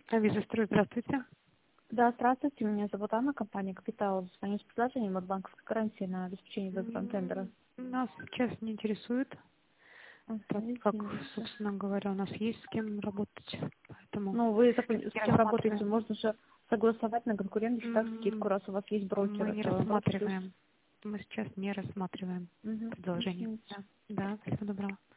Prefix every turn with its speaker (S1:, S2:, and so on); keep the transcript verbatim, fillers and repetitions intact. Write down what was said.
S1: Визастрой, здравствуйте.
S2: Да, здравствуйте, меня зовут Анна, компания «Капитал». Звоню с предложением от банковской гарантии на обеспечение выбором тендера.
S1: Нас сейчас не интересует,
S2: Ага,
S1: так как,
S2: извините.
S1: собственно говоря, у нас есть с кем работать, поэтому
S2: Ну, вы зап-
S1: не
S2: с кем работаете?
S1: рассматриваем.
S2: Можно же согласовать на конкурентов, так скидку,
S1: М,
S2: раз у вас есть брокер.
S1: Мы не
S2: Это ноль плюс.
S1: рассматриваем. Мы сейчас не рассматриваем
S2: Угу,
S1: предложение.
S2: извините.
S1: Да, да, всего доброго.